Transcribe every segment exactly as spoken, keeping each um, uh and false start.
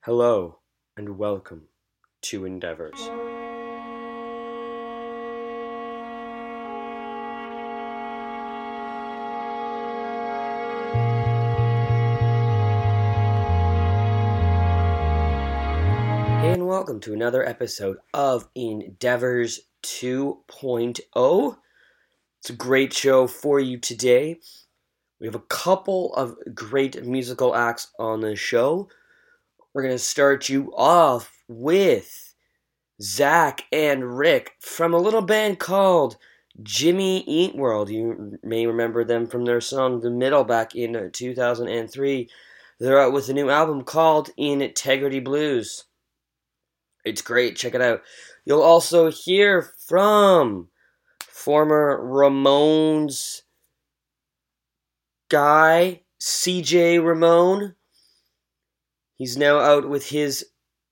Hello and welcome to Endeavors. Hey and welcome to another episode of Endeavors two point oh. It's a great show for you today. We have a couple of great musical acts on the show. We're going to start you off with Zach and Rick from a little band called Jimmy Eat World. You may remember them from their song The Middle back in two thousand three. They're out with a new album called Integrity Blues. It's great, check it out. You'll also hear from former Ramones guy, C J Ramone. He's now out with his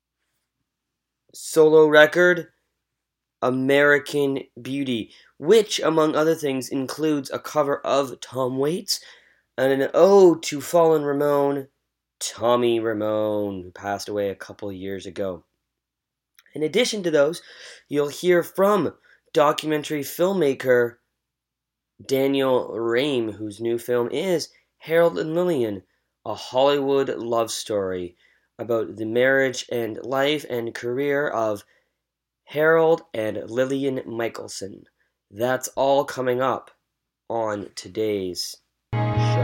solo record, American Beauty, which, among other things, includes a cover of Tom Waits and an ode to fallen Ramone, Tommy Ramone, who passed away a couple years ago. In addition to those, you'll hear from documentary filmmaker Daniel Rame, whose new film is Harold and Lillian, a Hollywood love story about the marriage and life and career of Harold and Lillian Michelson. That's all coming up on today's show.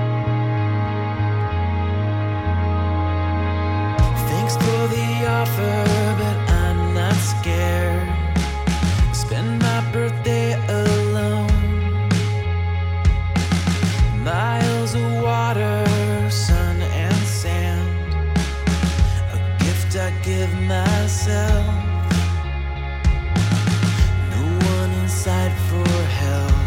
Thanks for the offer, but I'm not scared. Spend my birthday alone. Miles of water, sun and sand, a gift I give myself. No one inside for help.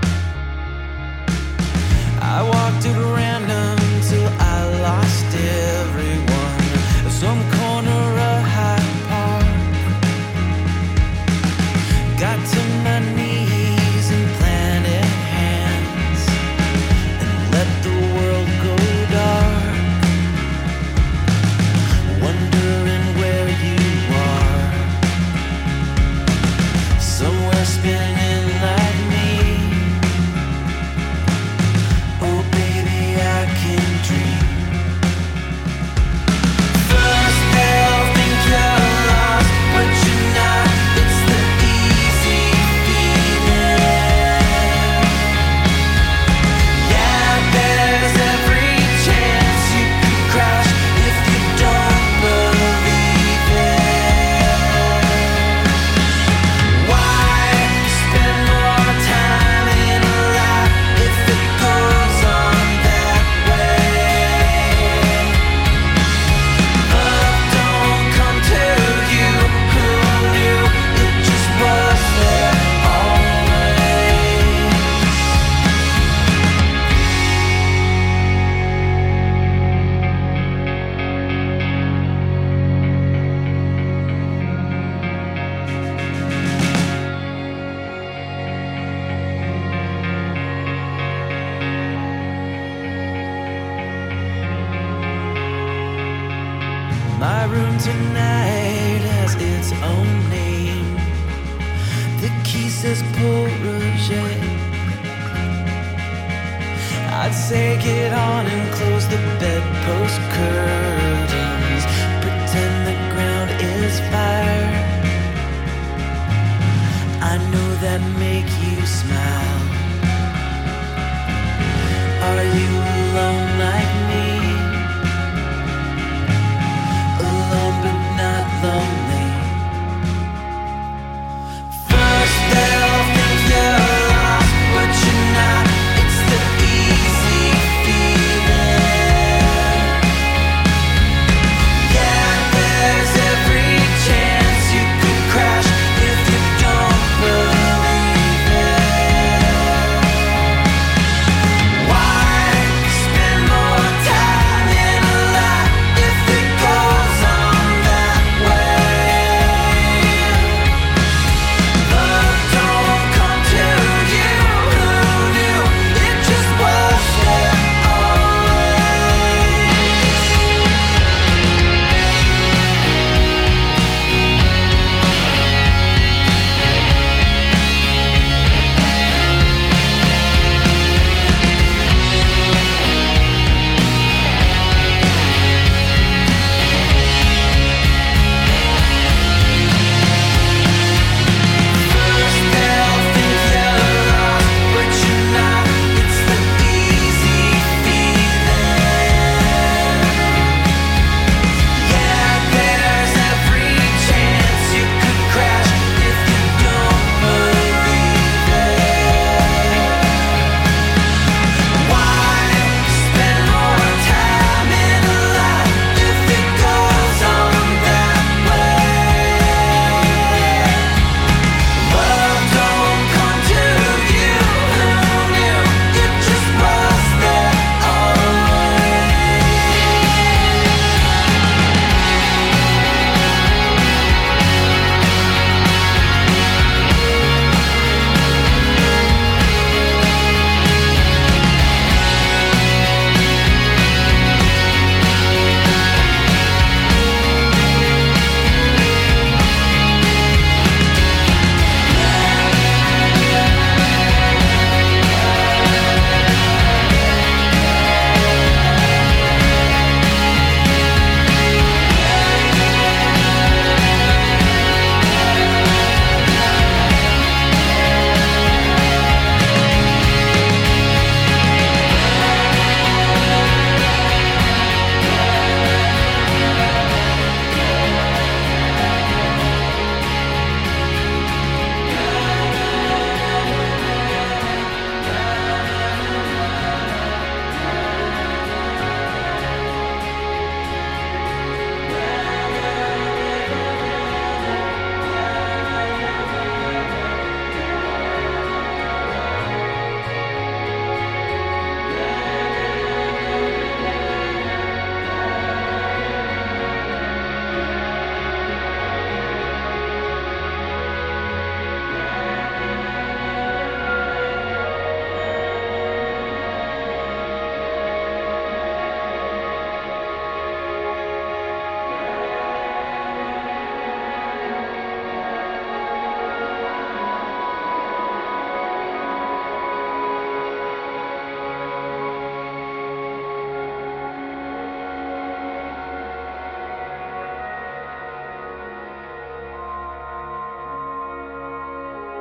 I walked at random till I lost everyone. Some corner of Hyde Park. Got to my knees and planted hands and let the world go dark. Wondering where you are. Somewhere spinning like me. Oh baby, I can dream. First they'll think you're lost, but you're not. It's the easy feeling. Yeah, there's every chance you could crash if you don't believe it. Why spend more time in a lie if it goes on that way? Love don't come to you. Who knew it just was there always? My room tonight has its own name. The key says Paul Roger. I'd say get on and close the bedpost curtains. Pretend the ground is fire. I know that make you smile. Are you alone like me? Alone but not lonely. First they'll think you're lost, but you're not. It's the easy feeling.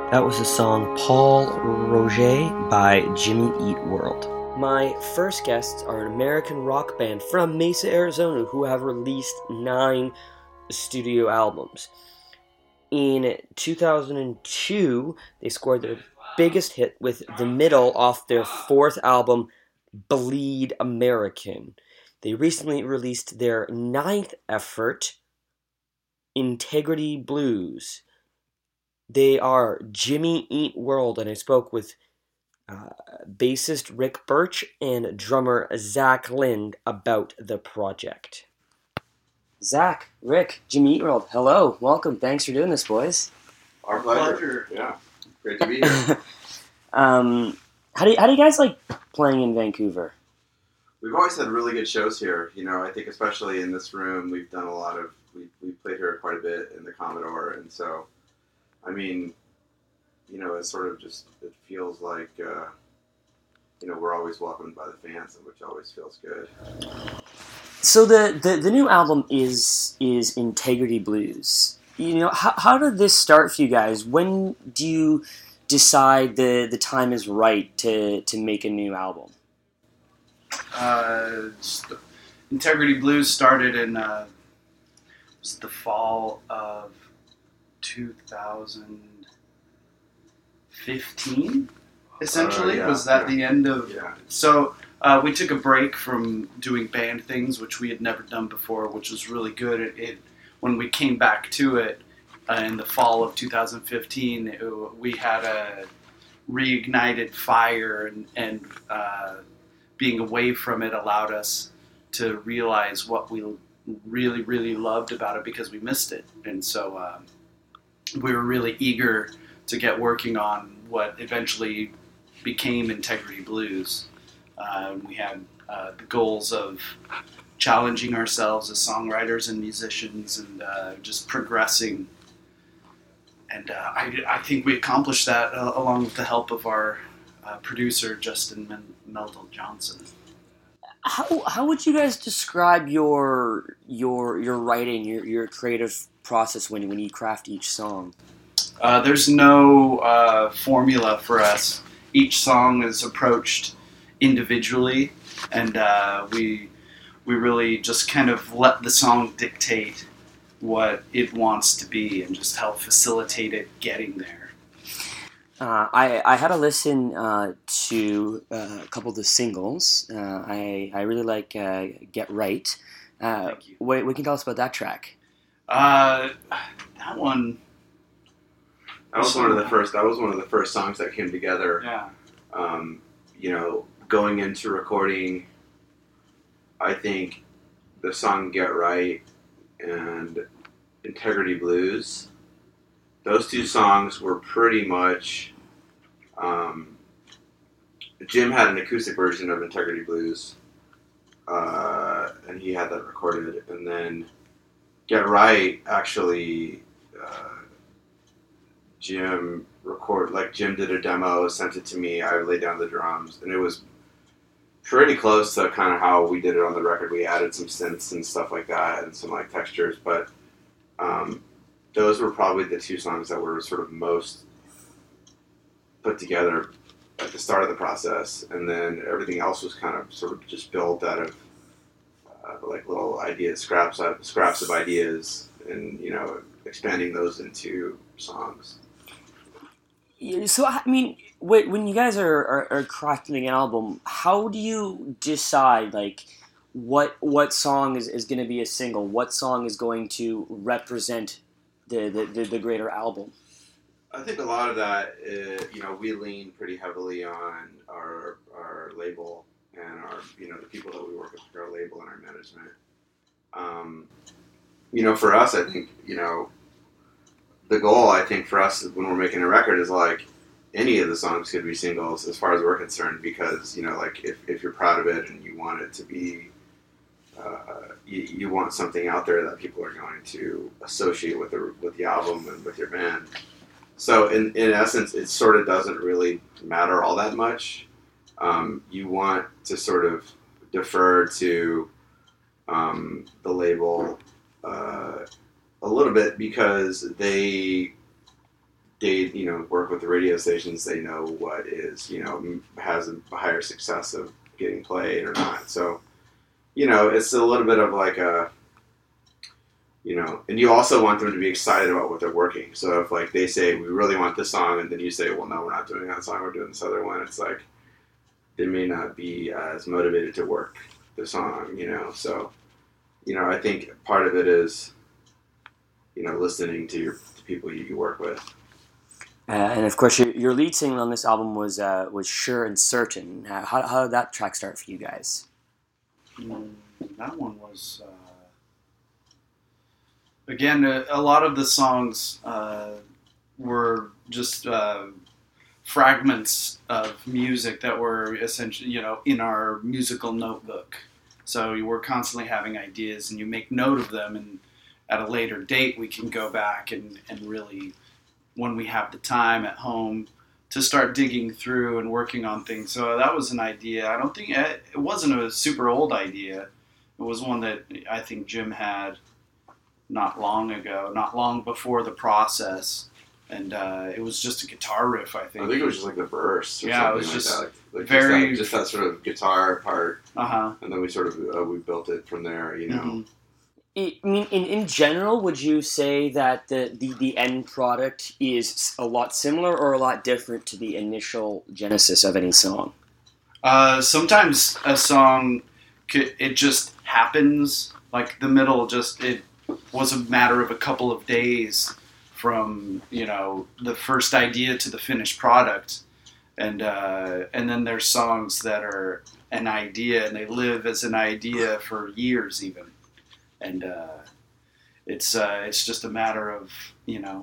That was the song Paul Roger by Jimmy Eat World. My first guests are an American rock band from Mesa, Arizona, who have released nine studio albums. In two thousand two, they scored their biggest hit with The Middle off their fourth album, Bleed American. They recently released their ninth effort, Integrity Blues. They are Jimmy Eat World, and I spoke with uh, bassist Rick Birch and drummer Zach Lind about the project. Zach, Rick, Jimmy Eat World, hello, welcome, thanks for doing this, boys. Our pleasure. pleasure. Yeah, great to be here. um, how do you, how do you guys like playing in Vancouver? We've always had really good shows here. You know, I think especially in this room, we've done a lot of we we played here quite a bit in the Commodore, and so. I mean, you know, it's sort of just, it feels like, uh, you know, we're always welcomed by the fans, which always feels good. So the, the, the new album is is Integrity Blues. You know, how, how did this start for you guys? When do you decide the, the time is right to, to make a new album? Uh, Integrity Blues started in uh, it was the fall of two thousand fifteen, essentially. Uh, yeah, was that yeah. the end of... Yeah. So uh, we took a break from doing band things, which we had never done before, which was really good. It, it when we came back to it uh, in the fall of two thousand fifteen, it, we had a reignited fire, and, and uh, being away from it allowed us to realize what we really, really loved about it because we missed it. And so... Um, we were really eager to get working on what eventually became Integrity Blues. Uh, we had uh, the goals of challenging ourselves as songwriters and musicians, and uh, just progressing. And uh, I, I think we accomplished that uh, along with the help of our uh, producer, Justin Men- Meldal Johnson. How how would you guys describe your your your writing, your your creative process when when you craft each song? Uh, there's no uh, formula for us. Each song is approached individually, and uh, we we really just kind of let the song dictate what it wants to be, and just help facilitate it getting there. Uh, I, I had a listen uh, to uh, a couple of the singles. Uh, I I really like uh, Get Right. Uh, Thank you. What, what can you tell us about that track? Uh, that one. That was one of the first. That was one of the first songs that came together. Yeah. Um, you know, going into recording, I think the song Get Right and Integrity Blues. Those two songs were pretty much, um, Jim had an acoustic version of Integrity Blues, uh, and he had that recorded, and then Get Right, actually, uh, Jim record, like Jim did a demo, sent it to me, I laid down the drums, and it was pretty close to kind of how we did it on the record. We added some synths and stuff like that, and some like textures, but, um, those were probably the two songs that were sort of most put together at the start of the process, and then everything else was kind of sort of just built out of uh, like little ideas, scraps of, scraps of ideas, and you know, expanding those into songs. So I mean, when you guys are, are, are crafting an album, how do you decide like what what song is, is going to be a single? What song is going to represent The, the the greater album? I think a lot of that, uh, you know, we lean pretty heavily on our our label and our, you know, the people that we work with, our label and our management. Um, you know, for us, I think, you know, the goal, I think, for us when we're making a record is like any of the songs could be singles as far as we're concerned, because, you know, like if, if you're proud of it and you want it to be Uh, you, you want something out there that people are going to associate with the with the album and with your band. So in in essence, it sort of doesn't really matter all that much. Um, you want to sort of defer to um, the label uh, a little bit, because they date, you know, work with the radio stations, they know what is, you know, has a higher success of getting played or not. So, you know, it's a little bit of like a, you know, and you also want them to be excited about what they're working. So if like they say, we really want this song, and then you say, well, no, we're not doing that song, we're doing this other one. It's like, they may not be as motivated to work the song, you know. So, you know, I think part of it is, you know, listening to your to people you, you work with. Uh, and of course, your, your lead single on this album was uh, was Sure and Certain. Uh, how, how did that track start for you guys? Mm, that one was, uh, again, a, a lot of the songs uh, were just uh, fragments of music that were essentially, you know, in our musical notebook. So you were constantly having ideas, and you make note of them, and at a later date we can go back and, and really, when we have the time at home, to start digging through and working on things. So that was an idea. I don't think, it, it wasn't a super old idea. It was one that I think Jim had not long ago, not long before the process. And uh, it was just a guitar riff, I think. I think it was just like the verse or yeah, something it was like just that. Like, like very... Just that, just that sort of guitar part. Uh-huh. And then we sort of, uh, we built it from there, you know. Mm-hmm. I mean, in, in general, would you say that the, the, the end product is a lot similar or a lot different to the initial genesis of any song? Uh, sometimes a song, could, it just happens. Like the middle, just it was a matter of a couple of days from, you know, the first idea to the finished product. And uh, and then there's songs that are an idea, and they live as an idea for years even. And uh, it's uh, it's just a matter of, you know,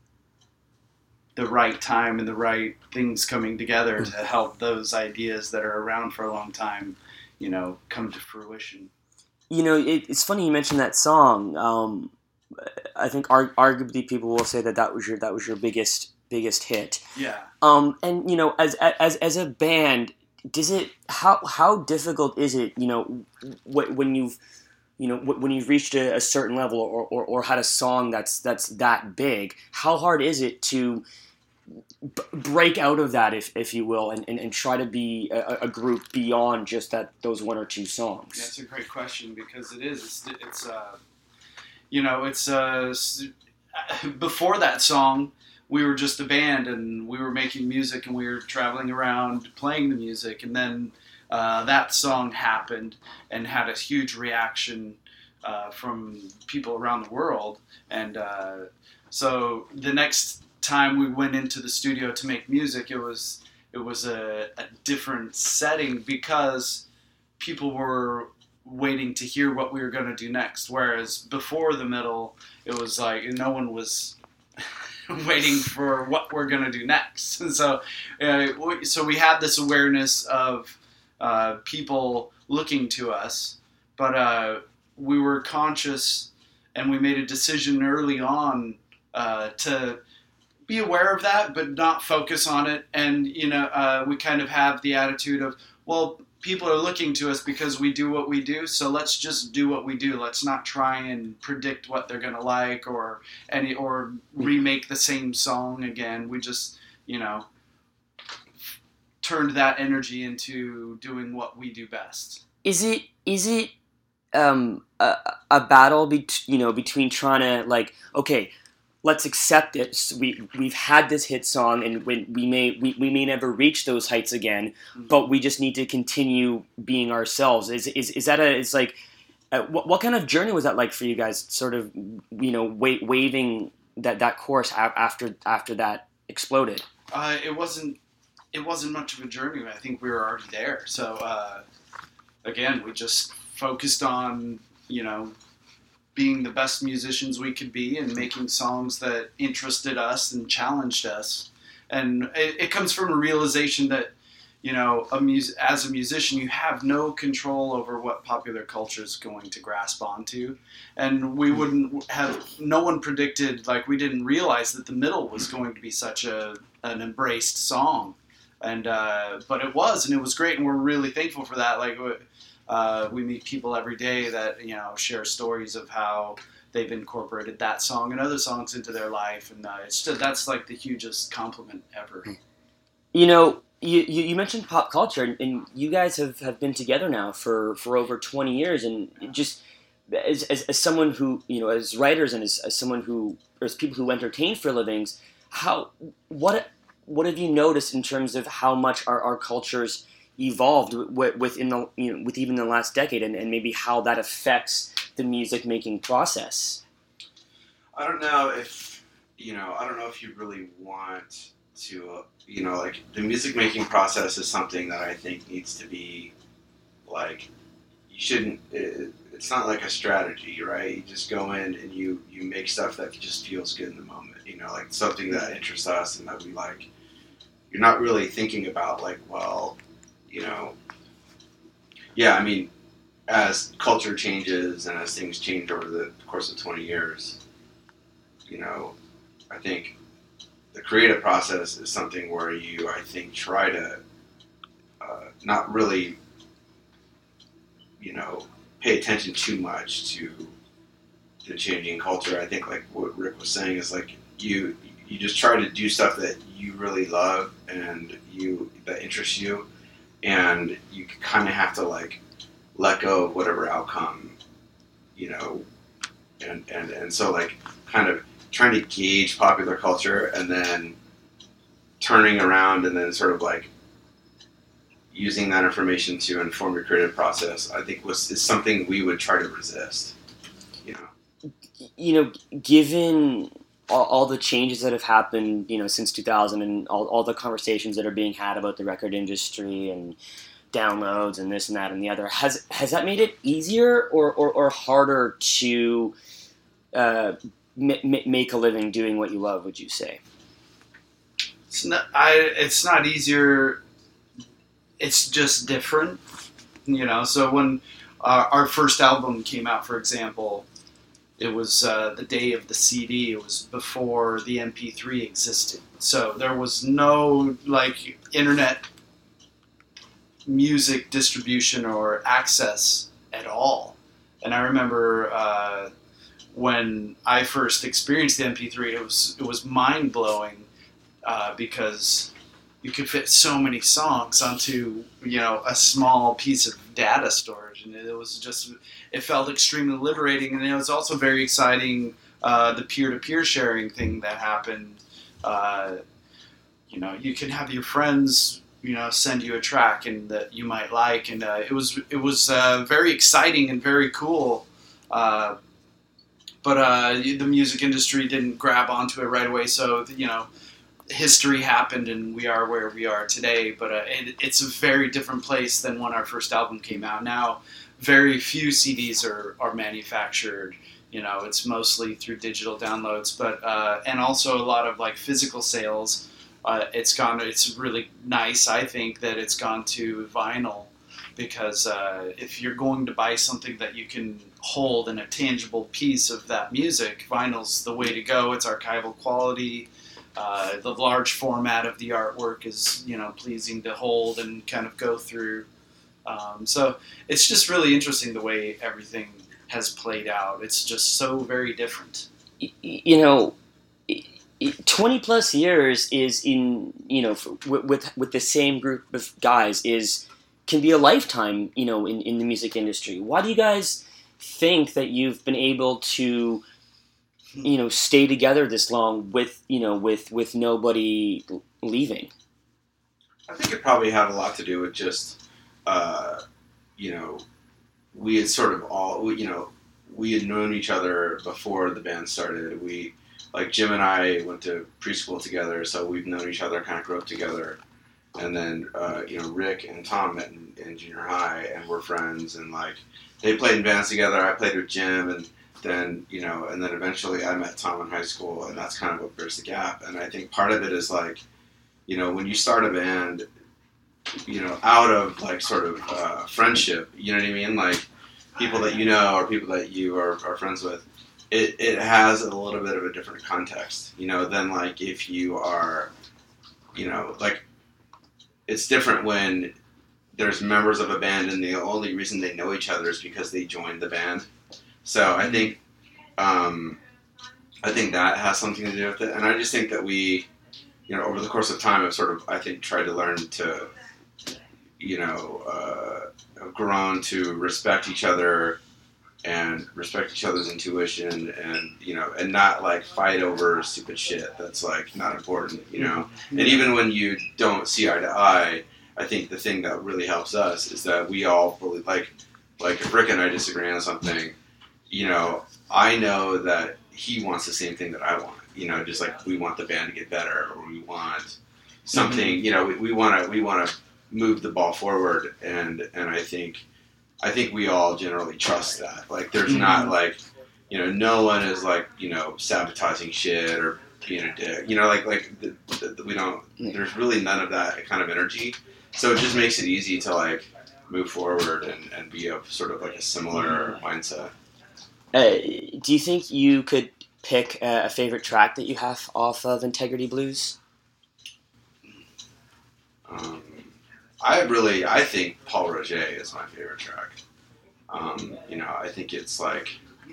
the right time and the right things coming together to help those ideas that are around for a long time, you know, come to fruition. You know, it, it's funny you mentioned that song. Um, I think arg- arguably people will say that that was your that was your biggest biggest hit. Yeah. Um, and you know, as as as a band, does it how how difficult is it? You know, when you've you know, when you've reached a, a certain level or, or, or had a song that's that's that big, how hard is it to b- break out of that, if if you will, and, and, and try to be a, a group beyond just that those one or two songs? That's a great question, because it is. It's, it's uh, you know, it's uh, before that song, we were just a band, and we were making music, and we were traveling around playing the music, and then Uh, that song happened and had a huge reaction uh, from people around the world. And uh, so the next time we went into the studio to make music, it was it was a, a different setting, because people were waiting to hear what we were going to do next. Whereas before the middle, it was like no one was waiting for what we're going to do next. And so, uh, so we had this awareness of Uh, people looking to us, but uh, we were conscious, and we made a decision early on uh, to be aware of that, but not focus on it. And you know, uh, we kind of have the attitude of, well, people are looking to us because we do what we do, so let's just do what we do. Let's not try and predict what they're gonna like, or any or remake the same song again. We just, you know, turned that energy into doing what we do best. Is it is it um, a, a battle bet- you know between trying to, like, okay, let's accept it. So we we've had this hit song, and when we may we, we may never reach those heights again, mm-hmm. but we just need to continue being ourselves. Is is is that a it's like uh, what what kind of journey was that like for you guys? Sort of, you know, wa- waving that that course after after that exploded. Uh, it wasn't. It wasn't much of a journey. I think we were already there. So, uh, again, we just focused on, you know, being the best musicians we could be, and making songs that interested us and challenged us. And it, it comes from a realization that, you know, a mus- as a musician, you have no control over what popular culture is going to grasp onto. And we wouldn't have, no one predicted, like, we didn't realize that the middle was going to be such a an embraced song. And uh, but it was, and it was great, and we're really thankful for that. Like, Uh, we meet people every day that, you know, share stories of how they've incorporated that song and other songs into their life, and uh, it's just, that's like the hugest compliment ever. You know, you, you, you mentioned pop culture, and, and you guys have, have been together now for, for over twenty years, and just as, as, as someone who, you know, as writers and as, as someone who, or as people who entertain for livings, how, what, what have you noticed in terms of how much our, our cultures evolved within the, you know, with even the last decade, and, and maybe how that affects the music making process? I don't know if, you know, I don't know if you really want to, uh, you know, like, the music making process is something that I think needs to be, like, you shouldn't, it, it's not like a strategy, right? You just go in and you, you make stuff that just feels good in the moment, you know, like something that interests us and that we like. You're not really thinking about, like, well, you know, yeah, I mean, as culture changes and as things change over the course of twenty years, you know, I think the creative process is something where you, I think, try to uh, not really, you know, pay attention too much to the changing culture. I think, like what Rick was saying, is like you you just try to do stuff that you really love and you that interests you, and you kind of have to like let go of whatever outcome, you know, and and and so like kind of trying to gauge popular culture and then turning around and then sort of like using that information to inform your creative process, I think was is something we would try to resist, you know. You know, given all, all the changes that have happened, you know, since two thousand, and all, all the conversations that are being had about the record industry and downloads and this and that and the other, has has that made it easier or, or, or harder to uh, m- m- make a living doing what you love, would you say? It's not, I, it's not easier. It's just different, you know. So when uh, our first album came out, for example, it was uh, the day of the C D. It was before the M P three existed. So there was no like internet music distribution or access at all. And I remember uh, when I first experienced the M P three, it was it was mind blowing uh, because you could fit so many songs onto, you know, a small piece of data storage, and it was just, it felt extremely liberating. And it was also very exciting, uh, the peer-to-peer sharing thing that happened. Uh, you know, you can have your friends, you know, send you a track and that you might like, and uh, it was it was uh, very exciting and very cool. Uh, but uh, the music industry didn't grab onto it right away, so you know, history happened and we are where we are today. But uh, it, it's a very different place than when our first album came out. Now, very few C Ds are, are manufactured. You know, it's mostly through digital downloads, but uh, and also a lot of like physical sales. Uh, it's gone. It's really nice, I think, that it's gone to vinyl, because uh, if you're going to buy something that you can hold in a tangible piece of that music, vinyl's the way to go. It's archival quality. Uh, the large format of the artwork is, you know, pleasing to hold and kind of go through. Um, so it's just really interesting the way everything has played out. It's just so very different. You know, twenty plus years is in, you know, with, with with the same group of guys is can be a lifetime, you know, in, in the music industry. Why do you guys think that you've been able to, you know, stay together this long with, you know, with, with nobody leaving? I think it probably had a lot to do with just, uh, you know, we had sort of all, you know, we had known each other before the band started. We, like Jim and I went to preschool together, so we've known each other, kind of grew up together. And then, uh, you know, Rick and Tom met in, in junior high and we're friends, and like they played in bands together. I played with Jim, and then, you know, and then eventually I met Tom in high school, and that's kind of what bridged the gap. And I think part of it is like, you know, when you start a band, you know, out of like sort of uh, friendship, you know what I mean? Like people that you know or people that you are, are friends with, it, it has a little bit of a different context, you know, than like if you are, you know, like it's different when there's members of a band and the only reason they know each other is because they joined the band. So I think um, I think that has something to do with it. And I just think that we, you know, over the course of time have sort of, I think, tried to learn to, you know, uh, have grown to respect each other and respect each other's intuition and, you know, and not like fight over stupid shit that's like not important, you know. And even when you don't see eye to eye, I think the thing that really helps us is that we all really, like, like if Rick and I disagree on something, you know, I know that he wants the same thing that I want. You know, just like we want the band to get better, or we want something. Mm-hmm. You know, we want to we want to move the ball forward, and and I think I think we all generally trust that. Like, there's mm-hmm. not like, you know, no one is like, you know, sabotaging shit or being a dick. You know, like like the, the, we don't. There's really none of that kind of energy. So it just makes it easy to like move forward and, and be of sort of like a similar mm-hmm. mindset. Uh, do you think you could pick a, a favorite track that you have off of Integrity Blues? Um, I really, I think Paul Roger is my favorite track. Um, you know, I think it's like,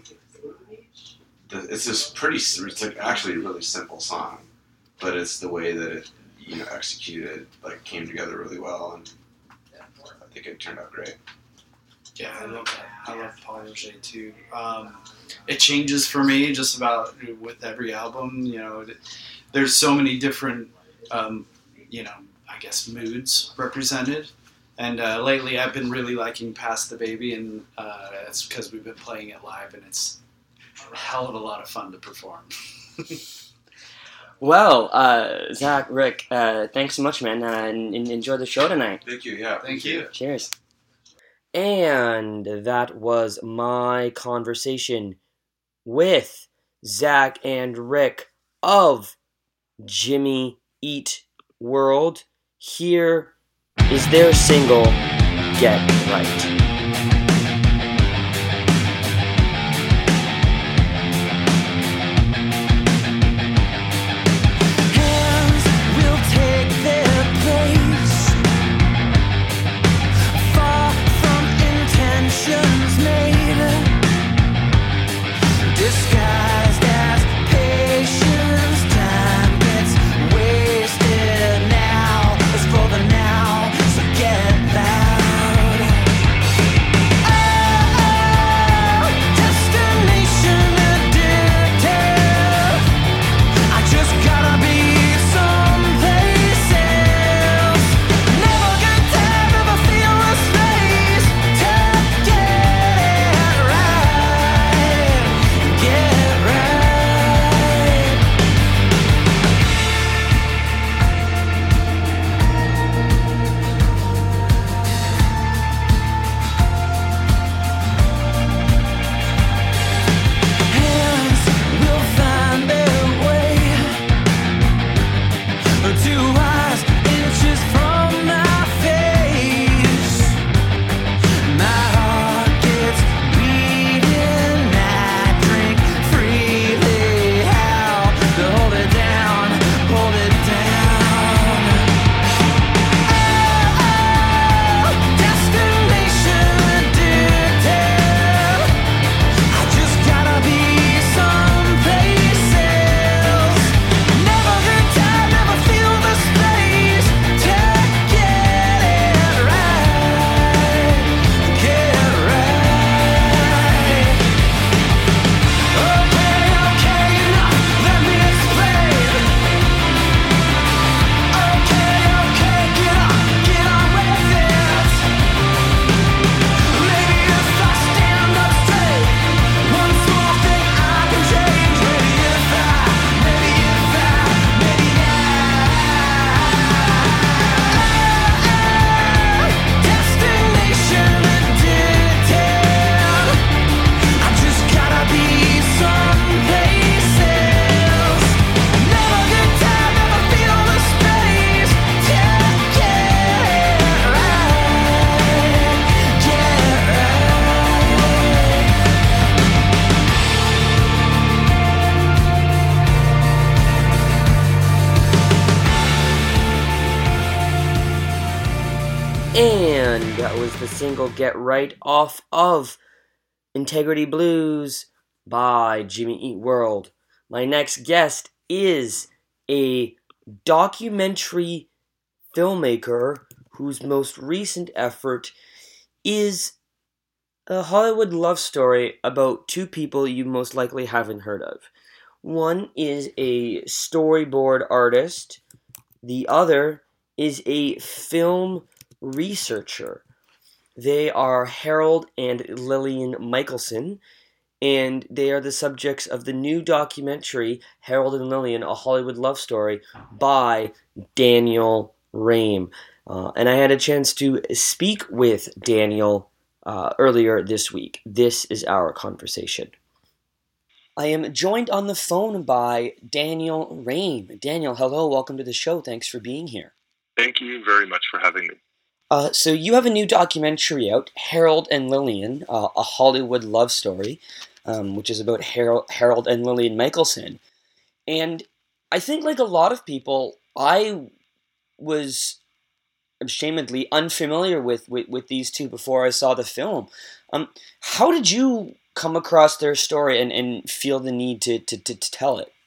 it's just pretty, it's like actually a really simple song, but it's the way that it, you know, executed, like, came together really well, and I think it turned out great. Yeah, I love that. I love Paul Roger too. Um, it changes for me just about with every album. You know, there's so many different, um, you know, I guess moods represented. And uh, lately, I've been really liking "Pass the Baby," and uh, it's because we've been playing it live, and it's a hell of a lot of fun to perform. Well, uh, Zach, Rick, uh, thanks so much, man, uh, and, and enjoy the show tonight. Thank you. Yeah, thank you. Cheers. And that was my conversation with Zach and Rick of Jimmy Eat World. Here is their single, Get Right. Disguised as patience, time gets wasted now. It's for the now, so get loud. Oh, destination addicted. I just gotta be someplace else. Never get tired, never feel the space to get it right. Get right. Hands will find their way to eyes inches from my face. My heart gets beating. I drink freely. How to hold it down, hold it down. Oh, destination addicted. I just gotta be someplace else. Never get tired, never feel the space to get it right. Get right. Okay, okay, enough. Let me explain. Okay, okay, get on, get on with it. Maybe if I stand up straight, one small thing I can change. Maybe if I, maybe if I, maybe now. Destination addicted. I just gotta be someplace else. Never get tired, never feel the space to get right. Get right. And that was the single Get Right off of Integrity Blues by Jimmy Eat World. My next guest is a documentary filmmaker whose most recent effort is a Hollywood love story about two people you most likely haven't heard of. One is a storyboard artist. The other is a film researcher. They are Harold and Lillian Michelson, and they are the subjects of the new documentary, Harold and Lillian, A Hollywood Love Story, by Daniel Rame. Uh, and I had a chance to speak with Daniel uh, earlier this week. This is our conversation. I am joined on the phone by Daniel Rame. Daniel, hello, welcome to the show. Thanks for being here. Thank you very much for having me. Uh, so you have a new documentary out, Harold and Lillian, uh, A Hollywood Love Story, um, which is about Harold, Harold and Lillian Michelson. And I think, like a lot of people, I was ashamedly unfamiliar with, with, with these two before I saw the film. Um, how did you come across their story and, and feel the need to, to, to, to tell it?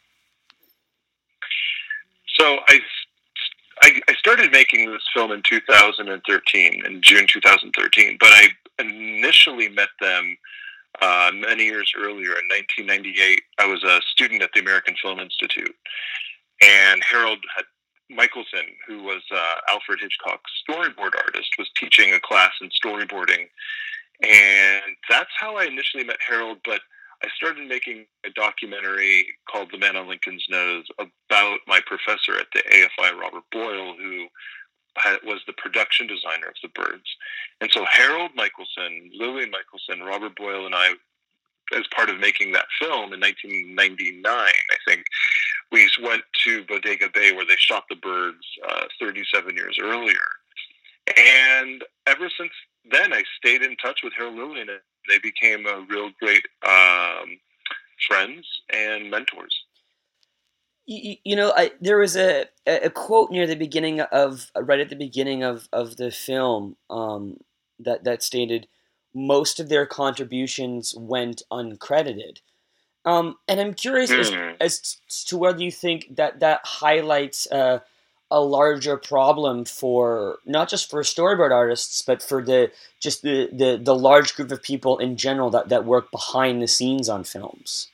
So I, I, I started making this film in two thousand thirteen, in June two thousand thirteen, but I initially met them uh, many years earlier in nineteen ninety-eight. I was a student at the American Film Institute, and Harold had, Michelson, who was uh, Alfred Hitchcock's storyboard artist, was teaching a class in storyboarding. And that's how I initially met Harold, but I started making a documentary called The Man on Lincoln's Nose about my professor at the A F I, Robert Boyle, who had, was the production designer of the birds. And so Harold Michelson, Lillian Michelson, Robert Boyle, and I, as part of making that film in nineteen ninety-nine, I think, we went to Bodega Bay where they shot the birds uh, thirty-seven years earlier. And ever since then, I stayed in touch with Harold and Lillian, and they became a real great um, friends and mentors. You, you know, I, there was a, a quote near the beginning of, right at the beginning of, of the film, um, that, that stated, most of their contributions went uncredited. Um, and I'm curious mm. as, as to whether you think that that highlights uh, a larger problem for, not just for storyboard artists, but for the just the, the, the large group of people in general that, that work behind the scenes on films.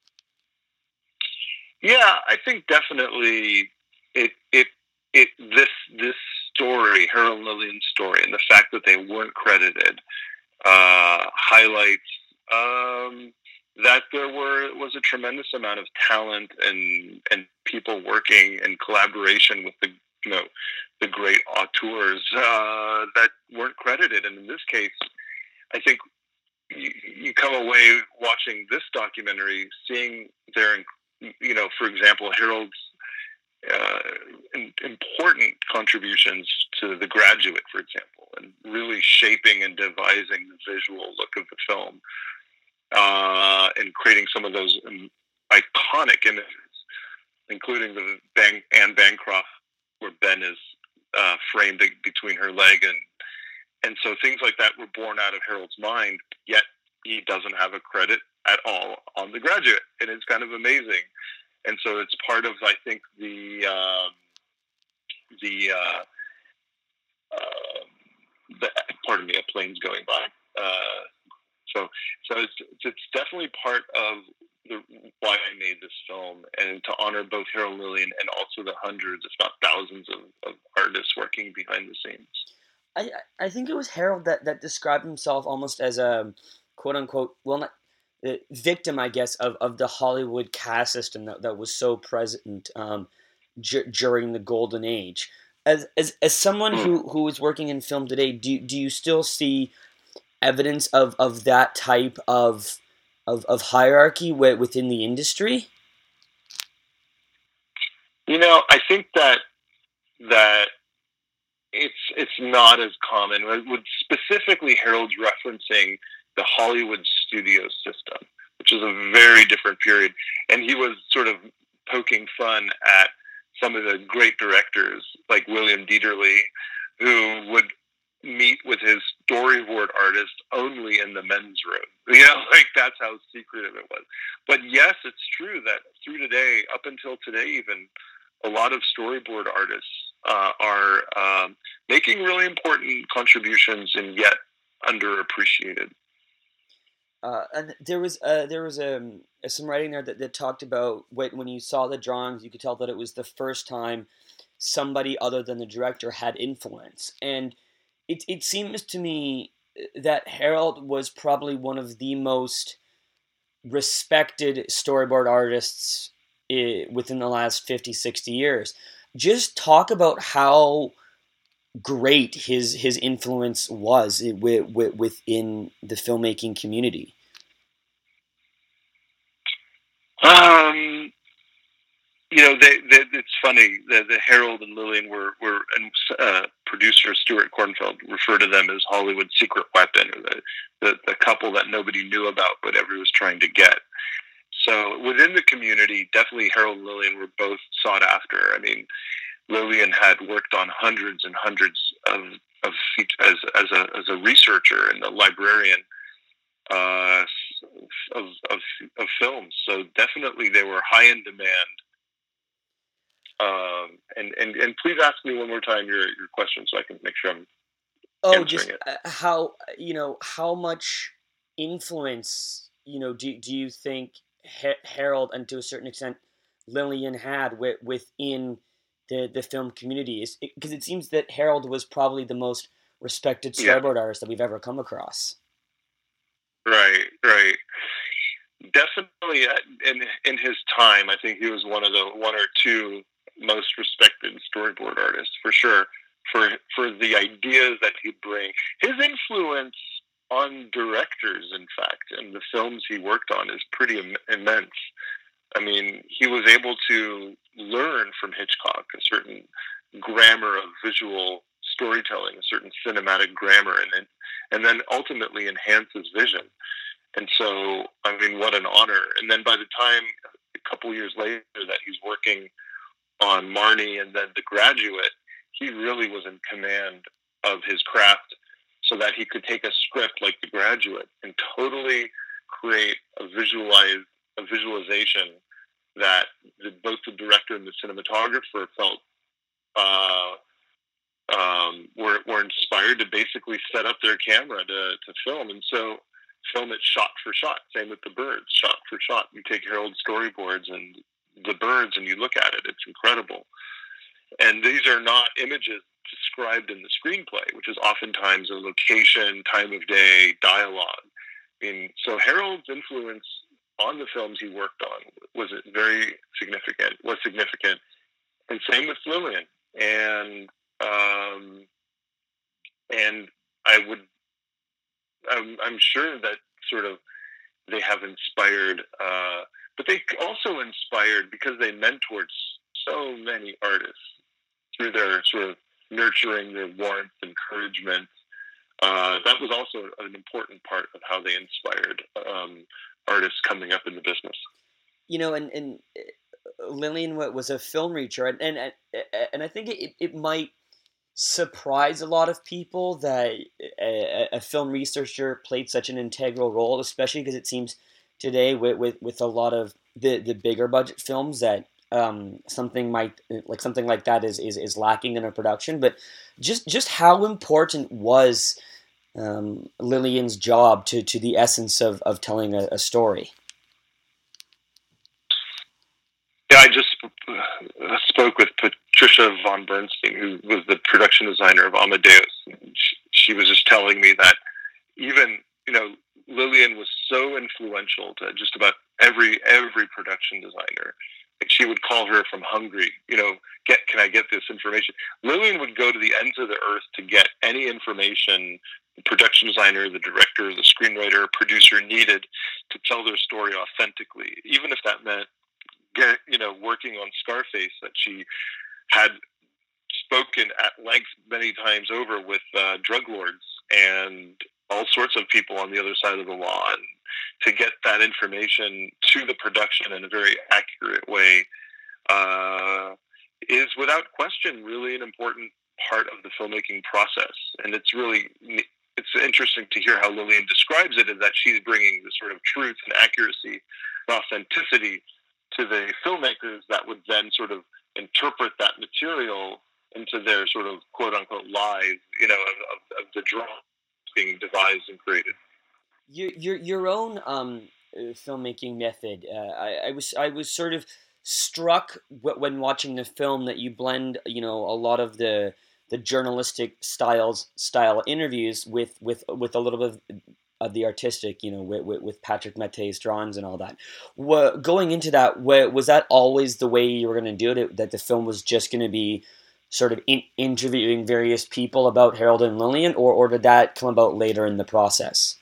Yeah, I think definitely it it it this this story, Harold and Lillian's story, and the fact that they weren't credited uh, highlights um, that there were was a tremendous amount of talent and and people working in collaboration with the you know the great auteurs uh, that weren't credited. And in this case, I think you, you come away watching this documentary, seeing their you know, for example, Harold's uh, important contributions to The Graduate, for example, and really shaping and devising the visual look of the film, uh, and creating some of those um, iconic images, including the Bang, Anne Bancroft, where Ben is uh, framed between her leg, and and so things like that were born out of Harold's mind, yet he doesn't have a credit at all on The Graduate, and it's kind of amazing. And so it's part of, I think, the um, the, uh, uh, the pardon me, a plane's going by. Uh, so so it's it's definitely part of the, why I made this film, and to honor both Harold and Lillian and also the hundreds, if not thousands, of, of artists working behind the scenes. I I think it was Harold that, that described himself almost as a quote unquote, well, not the victim, I guess, of, of the Hollywood caste system that, that was so present um, j- during the golden age. As as as someone who, who is working in film today, do do you still see evidence of, of that type of of, of hierarchy within the industry? You know, I think that that it's it's not as common. With specifically Harold's referencing the Hollywood studio system, which is a very different period. And he was sort of poking fun at some of the great directors like William Dieterle, who would meet with his storyboard artist only in the men's room. You know, like that's how secretive it was. But yes, it's true that through today, up until today even, a lot of storyboard artists uh, are um, making really important contributions and yet underappreciated. Uh, and there was uh, there was um, some writing there that, that talked about when, when you saw the drawings, you could tell that it was the first time somebody other than the director had influence. And it it seems to me that Harold was probably one of the most respected storyboard artists i- within the last fifty, sixty years. Just talk about how great his his influence was i- wi- wi- within the filmmaking community. Um, you know, they, they, it's funny that the Harold and Lillian were were and uh, producer Stuart Kornfeld referred to them as Hollywood's secret weapon, or the, the the couple that nobody knew about but everyone was trying to get. So within the community, definitely Harold and Lillian were both sought after. I mean, Lillian had worked on hundreds and hundreds of of as as a as a researcher and a librarian uh, of, of of films. So definitely they were high in demand. Um, and, and and please ask me one more time your your question so I can make sure I'm Oh, answering just it. uh, how you know how much influence you know do do you think ha- Harold and to a certain extent Lillian had with, within the the film community? Is because it, it seems that Harold was probably the most respected Yeah, storyboard artist that we've ever come across. right, right. Definitely, uh, in in his time, I think he was one of the one or two most respected storyboard artists for sure. For for the ideas that he'd bring, his influence on directors, in fact, and the films he worked on is pretty Im- immense. I mean, he was able to learn from Hitchcock a certain grammar of visual storytelling, a certain cinematic grammar, and then and then ultimately enhance his vision. And so, I mean, what an honor. And then by the time, a couple years later, that he's working on Marnie and then The Graduate, he really was in command of his craft so that he could take a script like The Graduate and totally create a visualize a visualization that the, both the director and the cinematographer felt uh, um, were, were inspired to basically set up their camera to, to film. And so film it shot for shot. Same with The Birds, shot for shot. You take Harold's storyboards and The Birds and you look at it, it's incredible. And these are not images described in the screenplay, which is oftentimes a location, time of day, dialogue. I mean, so Harold's influence on the films he worked on was very significant, was significant. And same with Lillian. And, um, and I would, I'm, I'm sure that sort of they have inspired, uh, but they also inspired because they mentored so many artists through their sort of nurturing, their warmth, encouragement. Uh, that was also an important part of how they inspired um, artists coming up in the business. You know, and, and Lillian was a film reacher, and and, and I think it, it might surprise a lot of people that a, a film researcher played such an integral role, especially because it seems today with, with, with a lot of the, the bigger budget films that um, something might like something like that is, is, is lacking in a production. But just just how important was um, Lillian's job to, to the essence of, of telling a, a story? Yeah, I just uh, spoke with Patricia von Bernstein, who was the production designer of Amadeus. She, she was just telling me that even, you know, Lillian was so influential to just about every every production designer. Like she would call her from Hungary, you know, get can I get this information? Lillian would go to the ends of the earth to get any information the production designer, the director, the screenwriter, producer needed to tell their story authentically, even if that meant get, you know, working on Scarface that she had spoken at length many times over with uh, drug lords and all sorts of people on the other side of the law, and to get that information to the production in a very accurate way uh, is without question really an important part of the filmmaking process. And it's really, it's interesting to hear how Lillian describes it, is that she's bringing the sort of truth and accuracy and authenticity to the filmmakers that would then sort of interpret that material into their sort of quote unquote lives, you know, of, of, of the drama being devised and created. Your your your own um uh, filmmaking method. Uh, I I was I was sort of struck w- when watching the film that you blend, you know, a lot of the the journalistic styles style interviews with with with a little bit of, of the artistic, you know, with, with, with Patrick Matté's drawings and all that. What, going into that, what, was that always the way you were going to do it? That the film was just going to be sort of in, interviewing various people about Harold and Lillian, or or did that come about later in the process?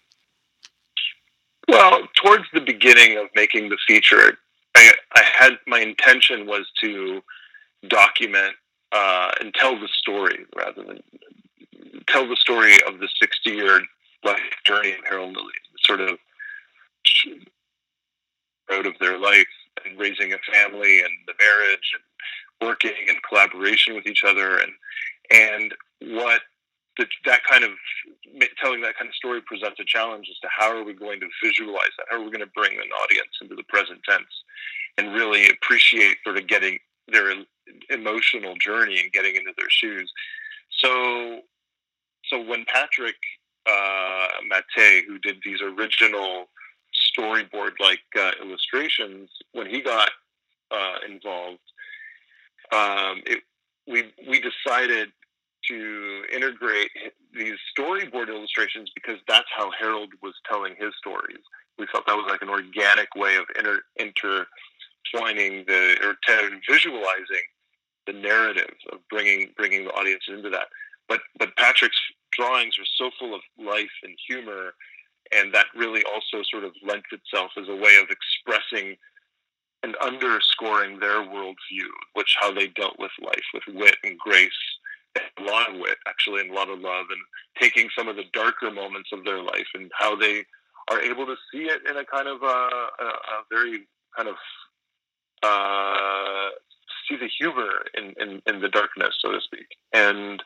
Well, towards the beginning of making the feature, I, I had my intention was to document uh, and tell the story rather than tell the story of the sixty-year life journey of Harold and Lillian, sort of road of their life and raising a family and the marriage and working in collaboration with each other, and and what the, that kind of telling that kind of story presents a challenge as to how are we going to visualize that? How are we going to bring an audience into the present tense and really appreciate sort of getting their emotional journey and getting into their shoes? So, so when Patrick uh, Matté, who did these original storyboard-like uh, illustrations, when he got uh, involved, um, it, we we decided to integrate these storyboard illustrations because that's how Harold was telling his stories. We felt that was like an organic way of inter, intertwining the or t- visualizing the narrative of bringing bringing the audience into that. But but Patrick's drawings are so full of life and humor, and that really also sort of lent itself as a way of expressing and underscoring their worldview, which how they dealt with life with wit and grace, and a lot of wit actually, and a lot of love, and taking some of the darker moments of their life and how they are able to see it in a kind of uh, a, a very kind of uh, see the humor in, in, in the darkness, so to speak. And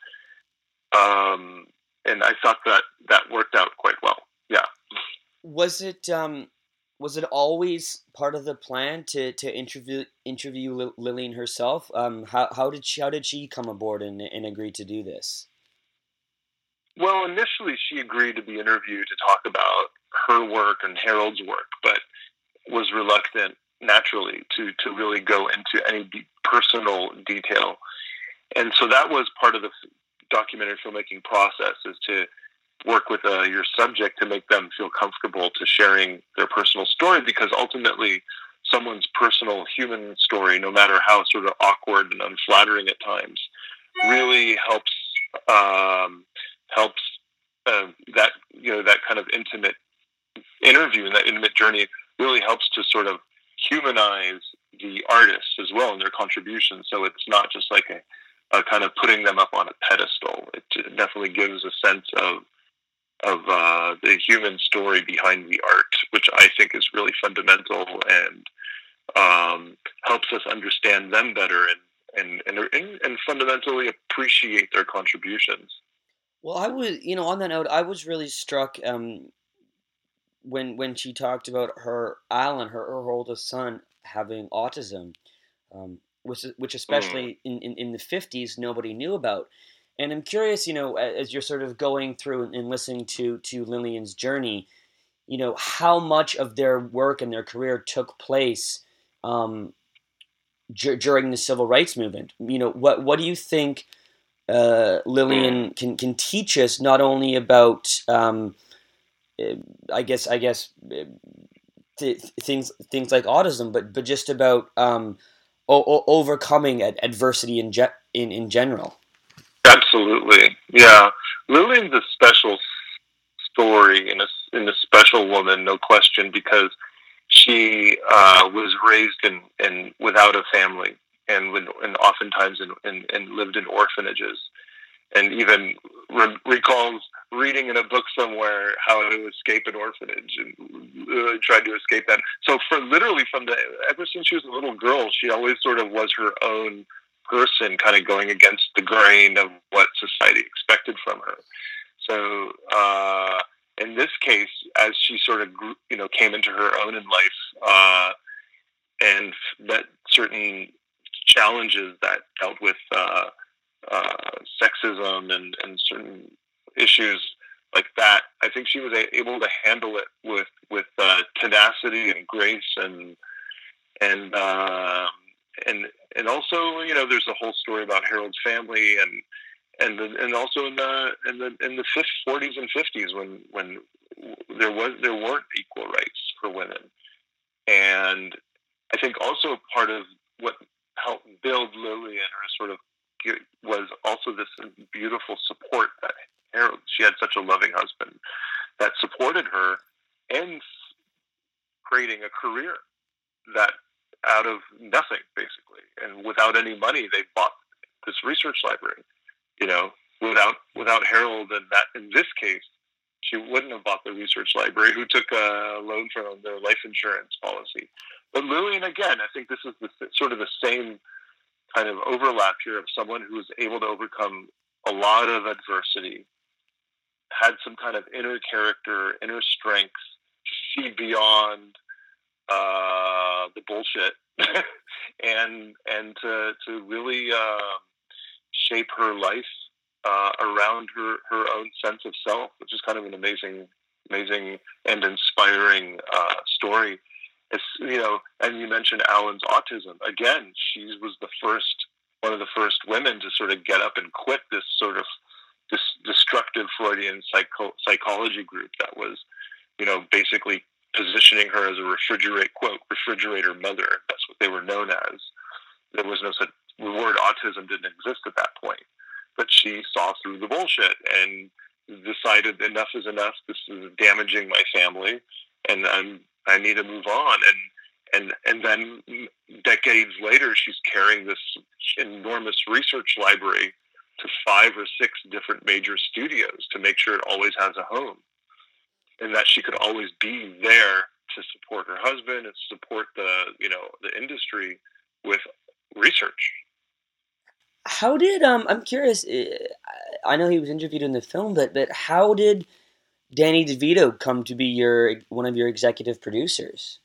um, and I thought that that worked out quite well. Yeah. Was it um was it always part of the plan to, to interview interview Lillian herself? Um, how how did she how did she come aboard and and agree to do this? Well, initially she agreed to be interviewed to talk about her work and Harold's work, but was reluctant naturally to to really go into any de- personal detail. And so that was part of the documentary filmmaking process, is to work with uh, your subject to make them feel comfortable to sharing their personal story, because ultimately someone's personal human story, no matter how sort of awkward and unflattering at times, really helps um, helps uh, that you know that kind of intimate interview and that intimate journey really helps to sort of humanize the artists as well in their contribution. So it's not just like a, a kind of putting them up on a pedestal. It definitely gives a sense of of uh, the human story behind the art, which I think is really fundamental and um, helps us understand them better and, and, and, and fundamentally appreciate their contributions. Well, I was, you know, on that note, I was really struck um, when when she talked about her Alan, her, her oldest son, having autism, um, which which especially mm. in, in, in the fifties nobody knew about. And I'm curious, you know, as you're sort of going through and listening to to Lillian's journey, you know, how much of their work and their career took place um, dur- during the civil rights movement. You know, what what do you think uh, Lillian can can teach us, not only about, um, I guess I guess th- things things like autism, but but just about um, o- o- overcoming ad- adversity in, ge- in in general. Absolutely, yeah. Lillian's a special story and a, and a special woman, no question, because she uh, was raised in, in without a family, and when, and oftentimes in, in, and lived in orphanages, and even re- recalls reading in a book somewhere how to escape an orphanage and uh, tried to escape that. So for literally from the ever since she was a little girl, she always sort of was her own person, kind of going against the grain of what society expected from her. So uh, in this case, as she sort of grew, you know, came into her own in life uh, and met certain challenges that dealt with uh, uh, sexism and, and certain issues like that, I think she was a- able to handle it with with uh, tenacity and grace, and and uh, and and also, you know, there's a whole story about Harold's family, and and the, and also in the in the in the forties and fifties when when there was there weren't equal rights for women, and I think also part of what helped build Lillian, or sort of, was also this beautiful support that Harold, she had such a loving husband that supported her in creating a career that out of nothing, basically, and without any money, they bought this research library. You know, without without Harold, and that in this case, she wouldn't have bought the research library. Who took a loan from their life insurance policy? But Lillian, again, I think this is the, sort of the same kind of overlap here of someone who was able to overcome a lot of adversity, had some kind of inner character, inner strength to see beyond uh, the bullshit, and and to to really uh, shape her life uh, around her, her own sense of self, which is kind of an amazing, amazing and inspiring uh, story. It's, you know, and you mentioned Alan's autism. Again, she was the first, one of the first women to sort of get up and quit this sort of this destructive Freudian psycho- psychology group that was, you know, basically positioning her as a refrigerate, quote, refrigerator mother. That's what they were known as. There was no such, the word autism didn't exist at that point. But she saw through the bullshit and decided enough is enough. This is damaging my family, and I'm, I need to move on. And, and, and then decades later, she's carrying this enormous research library to five or six different major studios to make sure it always has a home, and that she could always be there to support her husband and support the, you know, the industry with research. How did um? I'm curious. I know he was interviewed in the film, but but how did Danny DeVito come to be your one of your executive producers?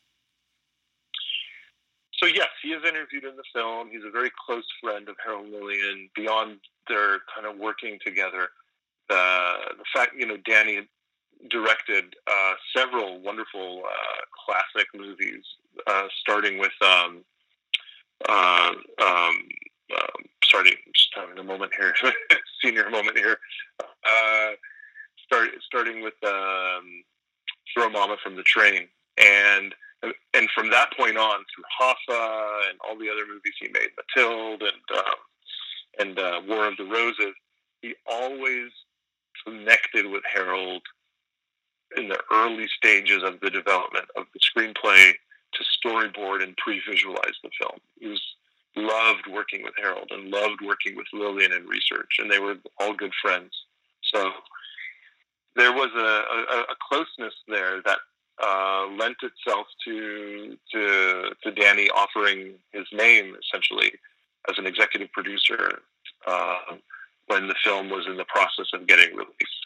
So yes, he is interviewed in the film. He's a very close friend of Harold and Lillian. Beyond their kind of working together, the the fact, you know, Danny directed uh, several wonderful uh, classic movies, uh, starting with um, uh, um, um, starting just having a moment here, senior moment here. Uh, start starting with um, Throw Mama from the Train, and and from that point on through Hoffa and all the other movies he made, Matilda and um, and uh, War of the Roses, he always connected with Harold in the early stages of the development of the screenplay to storyboard and pre-visualize the film. He was loved working with Harold and loved working with Lillian in research, and they were all good friends. So there was a, a, a closeness there that uh, lent itself to, to to Danny offering his name essentially as an executive producer uh, when the film was in the process of getting released.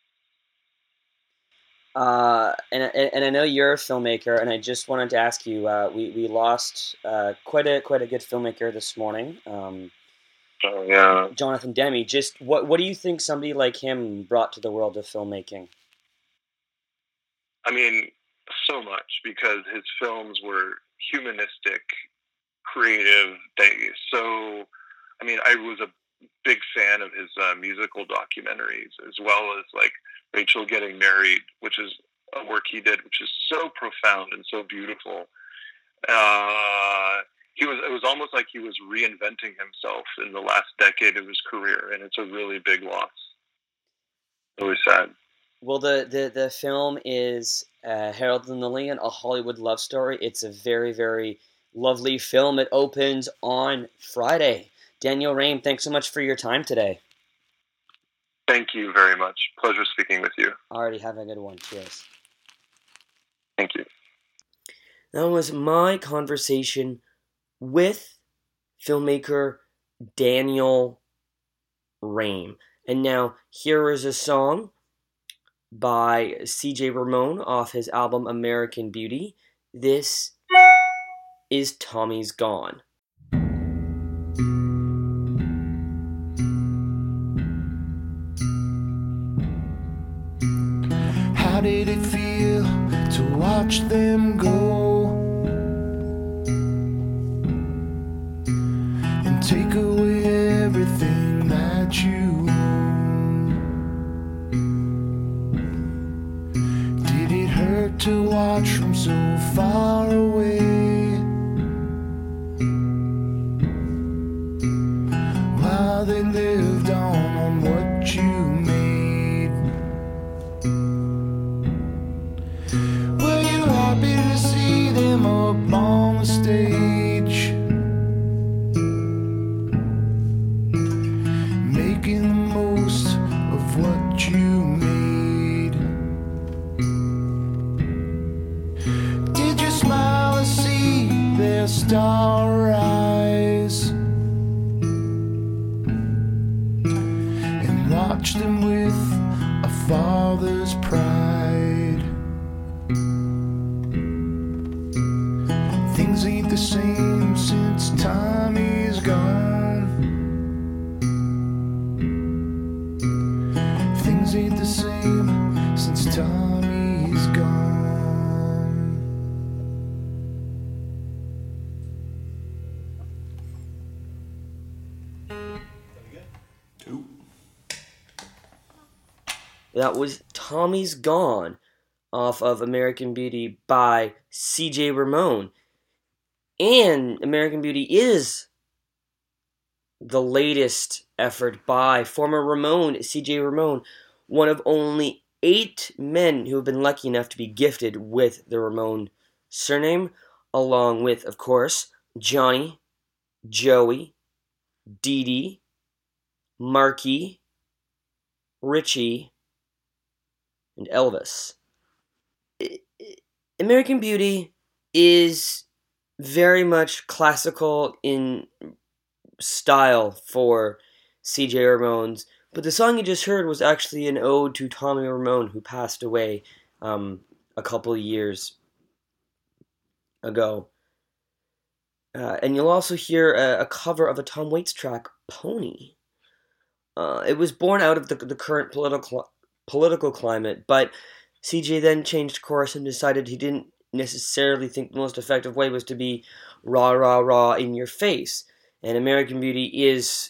Uh, and and I know you're a filmmaker, and I just wanted to ask you. Uh, we we lost uh, quite a quite a good filmmaker this morning. Um, oh yeah, Jonathan Demme. Just what what do you think somebody like him brought to the world of filmmaking? I mean, so much, because his films were humanistic, creative. They so. I mean, I was a big fan of his uh, musical documentaries, as well as like Rachel Getting Married, which is a work he did, which is so profound and so beautiful. Uh, he was, it was almost like he was reinventing himself in the last decade of his career, and it's a really big loss. Really sad. Well, the, the, the film is uh, Harold and Lillian, A Hollywood Love Story. It's a very, very lovely film. It opens on Friday. Daniel Rame, thanks so much for your time today. Thank you very much. Pleasure speaking with you. Alrighty, have a good one. Cheers. Thank you. That was my conversation with filmmaker Daniel Rame. And now, here is a song by C J Ramone off his album American Beauty. This is Tommy's Gone. How did it feel to watch them go and take away everything that you own? Did it hurt to watch from so far away while they lived on, on what you made? Were you happy to see them up on the stage, making the most of what you made? Did you smile and see their star eyes and watch them with a father's pride? Things ain't the same since Tommy's gone. Things ain't the same since Tommy's gone. That was Tommy's Gone off of American Beauty by C J Ramone. And American Beauty is the latest effort by former Ramone, C J Ramone, one of only eight men who have been lucky enough to be gifted with the Ramone surname, along with, of course, Johnny, Joey, Dee Dee, Marky, Richie, and Elvis. American Beauty is very much classical in style for C J Ramone's, but the song you just heard was actually an ode to Tommy Ramone, who passed away um, a couple of years ago. Uh, and you'll also hear a, a cover of a Tom Waits track, Pony. Uh, it was born out of the, the current political political climate, but C J then changed course and decided he didn't necessarily think the most effective way was to be rah, rah, rah in your face. And American Beauty is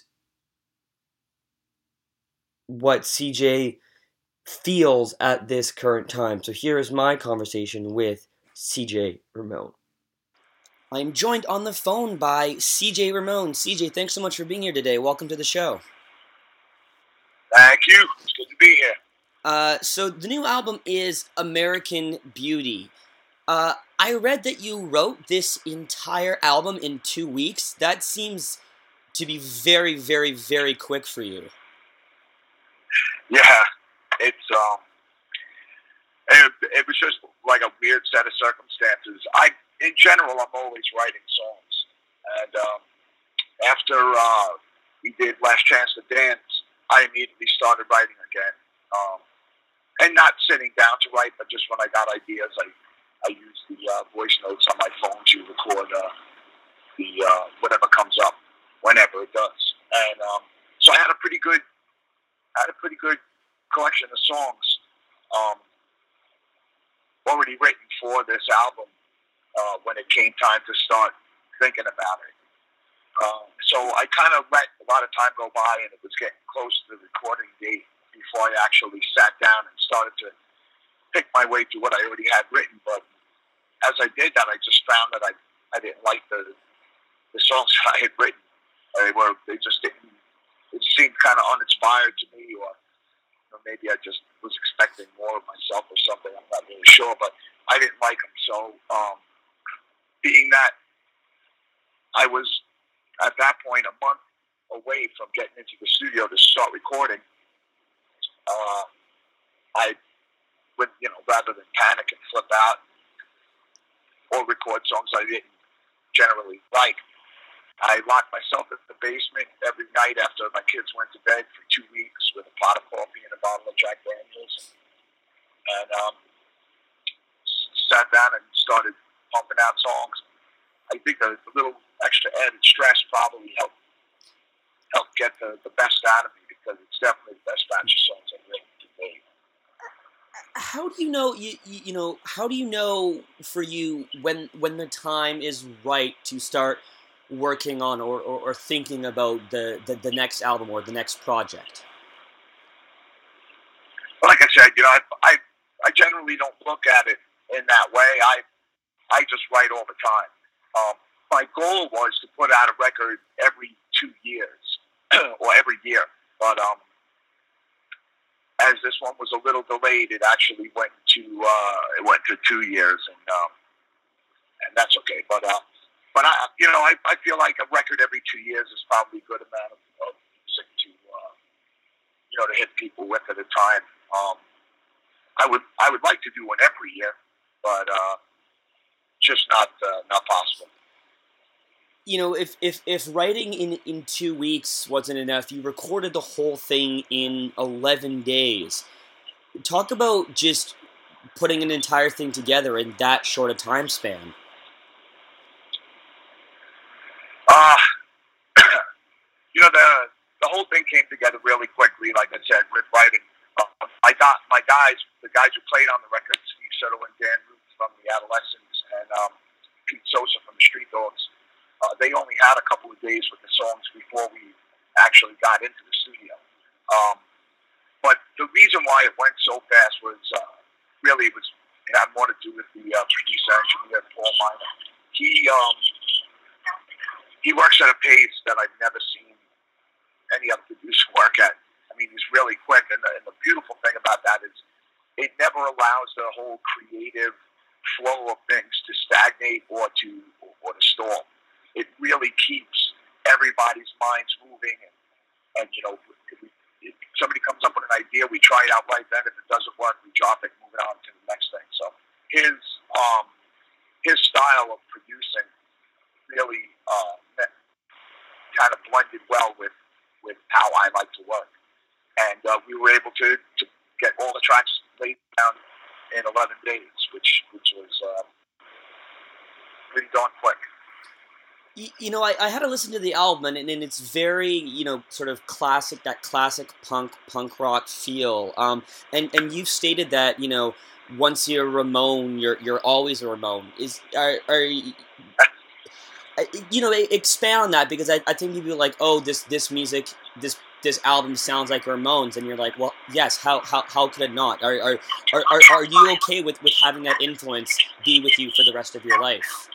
what C J feels at this current time. So here is my conversation with C J Ramone. I'm joined on the phone by C J Ramone. C J, thanks so much for being here today. Welcome to the show. Thank you. It's good to be here. Uh, so the new album is American Beauty. Uh, I read that you wrote this entire album in two weeks. That seems to be very, very, very quick for you. Yeah, it's um, it, it was just like a weird set of circumstances. I, in general, I'm always writing songs, and um, after uh, we did Last Chance to Dance, I immediately started writing again. Um, and not sitting down to write, but just when I got ideas, I I use the uh, voice notes on my phone to record uh, the uh, whatever comes up, whenever it does. And um, so I had a pretty good, I had a pretty good collection of songs um, already written for this album uh, when it came time to start thinking about it. Um, so I kind of let a lot of time go by, and it was getting close to the recording date before I actually sat down and started to pick my way through what I already had written. But as I did that, I just found that I, I didn't like the the songs that I had written. They were they just didn't. It seemed kind of uninspired to me, or you know, maybe I just was expecting more of myself or something. I'm not really sure, but I didn't like them. So, um, being that I was at that point a month away from getting into the studio to start recording, uh, I would, you know, rather than panic and flip out or record songs I didn't generally like, I locked myself in the basement every night after my kids went to bed for two weeks with a pot of coffee and a bottle of Jack Daniels, and um, sat down and started pumping out songs. I think a, a little extra added stress probably helped helped get the, the best out of me, because it's definitely the best batch of songs I've written to date. How do you know you, you you know how do you know for you when when the time is right to start working on or, or, or thinking about the, the, the next album or the next project? Well, like I said, you know, I, I I generally don't look at it in that way. I I just write all the time. Um, my goal was to put out a record every two years or every year, but um, as this one was a little delayed, it actually went to uh, it went to two years, and um, and that's okay. But uh, but I you know I, I feel like a record every two years is probably a good amount of, of music to uh, you know to hit people with at a time. Um, I would I would like to do one every year, but uh, just not uh, not possible. You know, if, if, if writing in, in two weeks wasn't enough, you recorded the whole thing in eleven days. Talk about just putting an entire thing together in that short a time span. Uh, you know, the the whole thing came together really quickly, like I said, with writing. Uh, I got my guys, the guys who played on the record, Steve Soto and Dan Root from the Adolescents, and um, Pete Sosa from the Street Dogs. Uh, they only had a couple of days with the songs before we actually got into the studio. Um, but the reason why it went so fast was uh, really it was it had more to do with the uh, producer engineer Paul Miner. He um, he works at a pace that I've never seen any other producer work at. I mean, he's really quick, and the, and the beautiful thing about that is it never allows the whole creative flow of things to stagnate or to or to stall. It really keeps everybody's minds moving, and, and you know, if, we, if somebody comes up with an idea, we try it out right then. If it doesn't work, we drop it and move it on to the next thing. So his um, his style of producing really uh, kind of blended well with, with how I like to work, and uh, we were able to, to get all the tracks laid down in eleven days, which which was uh, pretty darn quick. You know, I, I had to listen to the album, and, and it's very, you know, sort of classic, that classic punk, punk rock feel. Um, and, and you've stated that, you know, once you're a Ramone, you're you're always a Ramone. Is are are you know, expand on that, because I, I think people are like, oh, this this music, this this album sounds like Ramones, and you're like, well, yes, how how how could it not? Are are are are, are you okay with, with having that influence be with you for the rest of your life?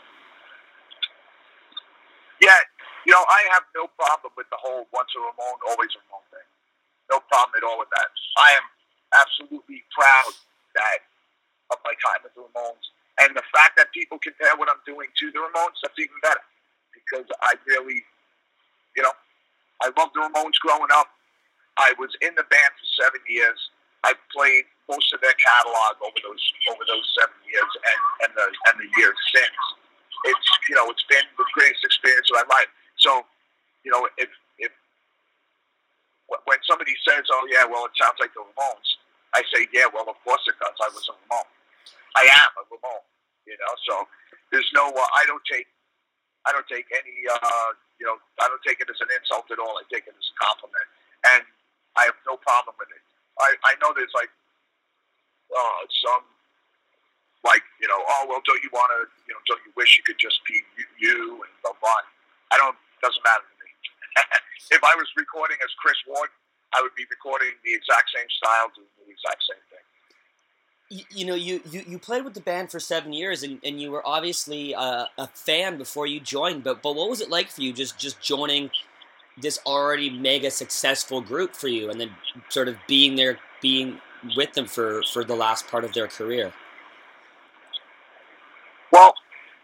Yeah, you know, I have no problem with the whole once a Ramone, always a Ramone thing. No problem at all with that. I am absolutely proud that of my time with the Ramones. And the fact that people compare what I'm doing to the Ramones, that's even better. Because I really, you know, I loved the Ramones growing up. I was in the band for seven years. I played most of their catalog over those over those seven years and, and the and the years since. It's, you know, it's been the greatest experience of my life. So, you know, if if when somebody says, "Oh yeah, well, it sounds like the Ramones," I say, "Yeah, well, of course it does. I was a Ramone. I am a Ramone." You know, so there's no. Uh, I don't take. I don't take any. Uh, you know, I don't take it as an insult at all. I take it as a compliment, and I have no problem with it. I I know there's like, uh, some. Like, you know, oh, well, don't you want to, you know, don't you wish you could just be you, you and blah, blah. I don't, doesn't matter to me. If I was recording as Chris Ward, I would be recording the exact same style, doing the exact same thing. You, you know, you, you, you played with the band for seven years, and, and you were obviously a, a fan before you joined, but but what was it like for you just, just joining this already mega successful group for you, and then sort of being there, being with them for, for the last part of their career? Well,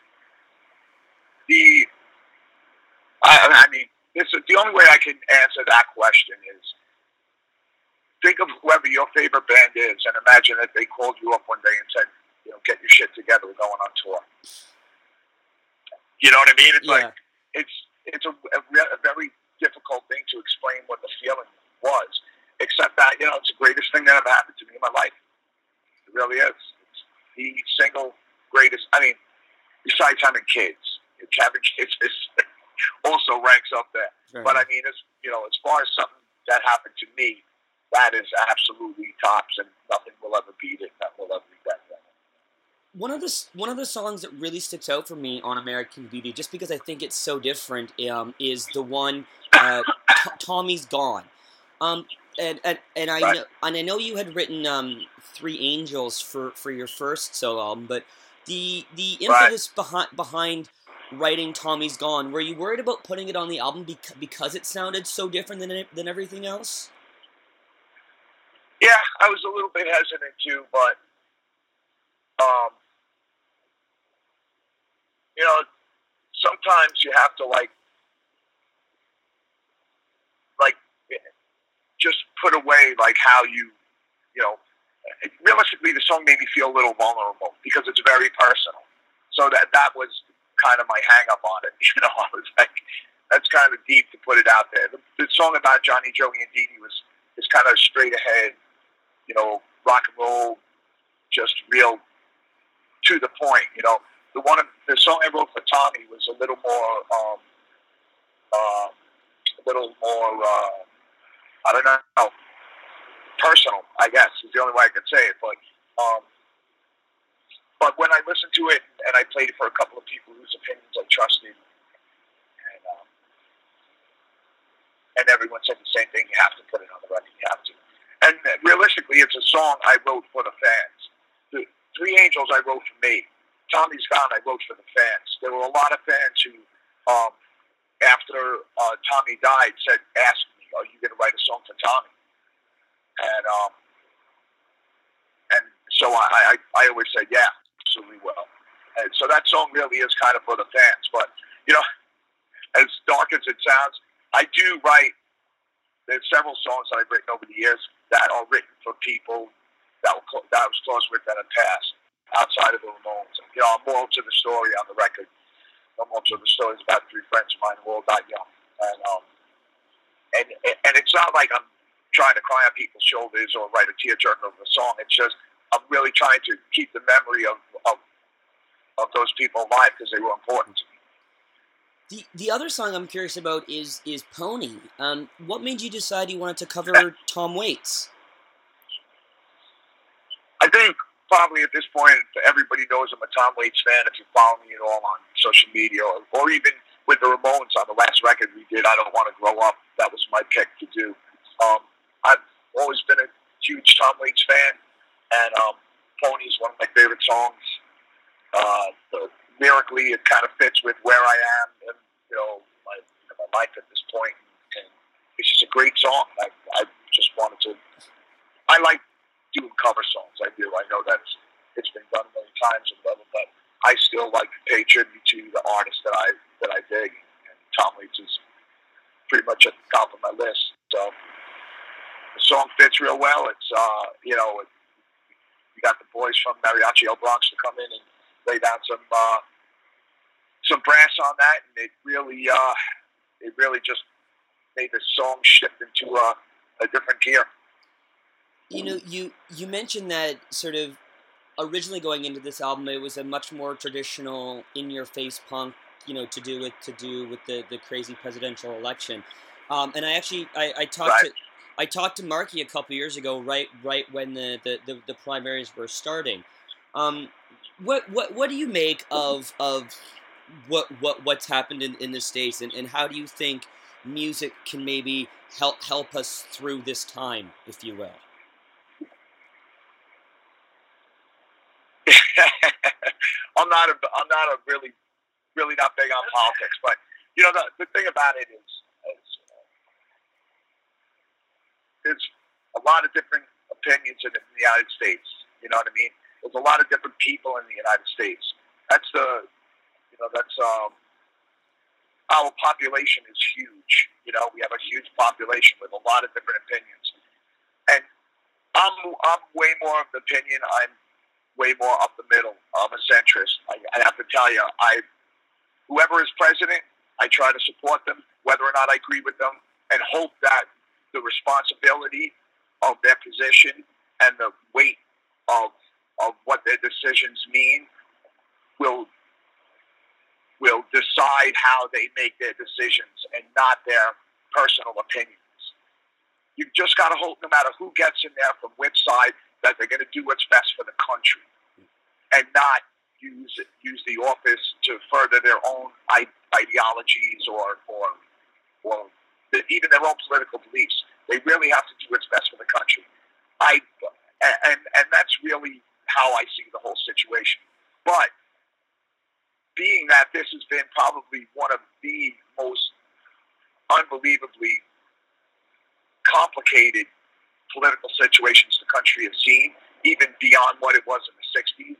the I, I mean, this is the only way I can answer that question is think of whoever your favorite band is, and imagine that they called you up one day and said, you know, get your shit together, we're going on tour. You know what I mean? It's yeah. like it's it's a, a, re- a very difficult thing to explain what the feeling was, except that, you know, it's the greatest thing that ever happened to me in my life. It really is. It's the single greatest, I mean, besides having kids, it's having kids is also ranks up there. Sure. But I mean, as you know, as far as something that happened to me, that is absolutely tops, and nothing will ever beat it. Nothing will ever be better than it. One of the one of the songs that really sticks out for me on American Beauty, just because I think it's so different, um, is the one uh, T- "Tommy's Gone," um, and and and I Right. know, and I know you had written um, "Three Angels" for, for your first solo album, but the the impetus behind behind writing "Tommy's Gone," were you worried about putting it on the album because because it sounded so different than it- than everything else? Yeah, I was a little bit hesitant too, but um, you know, sometimes you have to like, like, just put away like how you, you know, realistically, the song made me feel a little vulnerable because it's very personal. So that that was kind of my hang up on it. You know, I was like, that's kind of deep to put it out there. The, the song about Johnny, Joey, and Dee Dee was is kind of straight ahead, you know, rock and roll, just real to the point. You know, the one the song I wrote for Tommy was a little more, um, uh, a little more, uh, I don't know, personal, I guess is the only way I could say it. But um, but when I listened to it and I played it for a couple of people whose opinions I trusted, and um, and everyone said the same thing: you have to put it on the record. You have to. And realistically, it's a song I wrote for the fans. The Three Angels I wrote for me. Tommy's Gone I wrote for the fans. There were a lot of fans who, um, after uh, Tommy died, said, asked me, "Are you going to write a song for Tommy?" And um, and so I, I, I always said, "Yeah, absolutely will." And so that song really is kind of for the fans. But you know, as dark as it sounds, I do write. There's several songs that I've written over the years that are written for people that were clo- that I was close with that had passed outside of the Ramones. You know, moral to the story on the record. The moral to the story is about three friends of mine who all died young, and um, and and it's not like I'm trying to cry on people's shoulders or write a tearjerker over the song. It's just I'm really trying to keep the memory of of, of those people alive because they were important to me. The the other song I'm curious about is is Pony. Um, what made you decide you wanted to cover Tom Waits? I think probably at this point, everybody knows I'm a Tom Waits fan. If you follow me at all on social media, or, or even with the Ramones on the last record we did, I Don't Want to Grow Up. That was my pick to do. Um, I've always been a huge Tom Waits fan, and um, Pony is one of my favorite songs. Uh, the, lyrically, it kind of fits with where I am and, you know, my, my life at this point. And it's just a great song. I, I just wanted to. I like doing cover songs. I do. I know that's it's been done many times and whatever, but I still like to pay tribute to the artists that I that I dig. And Tom Waits is pretty much at the top of my list. So the song fits real well. It's uh, you know, it, you got the boys from Mariachi El Bronx to come in and lay down some uh, some brass on that, and it really uh, it really just made the song shift into a, a different gear. You know, you you mentioned that sort of originally going into this album, it was a much more traditional, in-your-face punk, you know, to do with to do with the, the crazy presidential election. Um, and I actually I, I talked Right. to I talked to Marky a couple years ago, right right when the, the, the, the primaries were starting. Um, what what what do you make of of what what what's happened in, in the States, and, and how do you think music can maybe help help us through this time, if you will? I'm not a I'm not a really really not big on politics, but you know the the thing about it is, is uh, there's a lot of different opinions in the United States. You know what I mean? There's a lot of different people in the United States. That's the you know that's um our population is huge. You know, we have a huge population with a lot of different opinions, and I'm I'm way more of the opinion. I'm way more up the middle. I'm a centrist. I, I have to tell you, I whoever is president, I try to support them, whether or not I agree with them, and hope that the responsibility of their position and the weight of of what their decisions mean will will decide how they make their decisions and not their personal opinions. You've just got to hope, no matter who gets in there from which side, that they're going to do what's best for the country and not use use the office to further their own ideologies or or or even their own political beliefs. They really have to do what's best for the country. I and and that's really how I see the whole situation. But being that this has been probably one of the most unbelievably complicated political situations the country has seen, even beyond what it was in the sixties,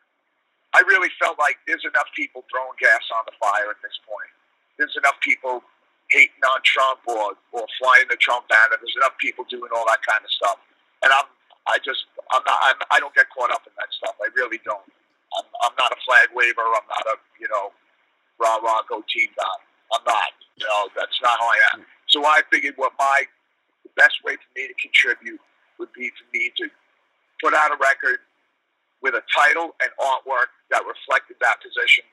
I really felt like there's enough people throwing gas on the fire at this point. There's enough people hating on Trump or, or flying the Trump banner. There's enough people doing all that kind of stuff. And I'm, I just, I'm not, I'm, I don't get caught up in that stuff. I really don't. I'm, I'm not a flag waver. I'm not a, you know, rah, rah, go team guy. I'm not. You know, that's not how I am. So I figured what my, the best way for me to contribute would be for me to put out a record with a title and artwork that reflected that position.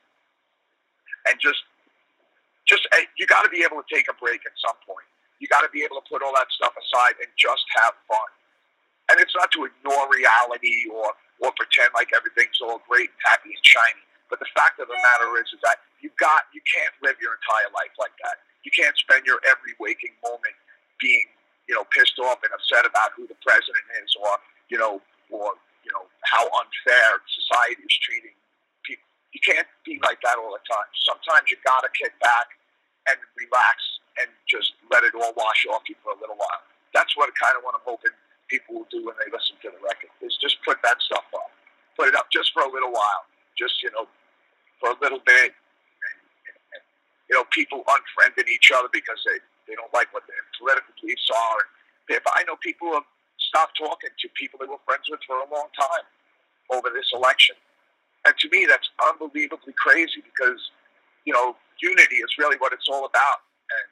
And just, just you got to be able to take a break at some point. You got to be able to put all that stuff aside and just have fun. And it's not to ignore reality or, or pretend like everything's all great, happy, and shiny. But the fact of the matter is, is that you got you can't live your entire life like that. You can't spend your every waking moment being, you know, pissed off and upset about who the president is, or you know, or you know how unfair society is treating people. You can't be like that all the time. Sometimes you gotta kick back and relax and just let it all wash off you for a little while. That's what kind of what I'm hoping people will do when they listen to the record, is just put that stuff up. Put it up just for a little while. Just, you know, for a little bit. And, and, and, you know, people unfriending each other because they, they don't like what their political beliefs are. And if I know people have stopped talking to people they were friends with for a long time over this election. And to me, that's unbelievably crazy because, you know, unity is really what it's all about. And